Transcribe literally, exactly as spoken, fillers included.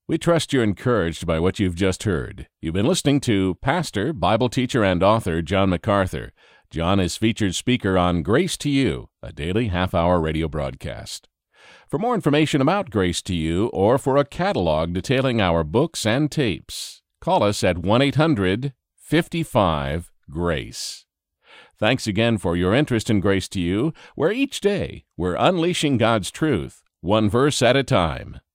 We trust you're encouraged by what you've just heard. You've been listening to pastor, Bible teacher, and author John MacArthur. John is featured speaker on Grace to You, a daily half-hour radio broadcast. For more information about Grace to You or for a catalog detailing our books and tapes, call us at one eight hundred fifty-five GRACE. Thanks again for your interest in Grace to You, where each day we're unleashing God's truth, one verse at a time.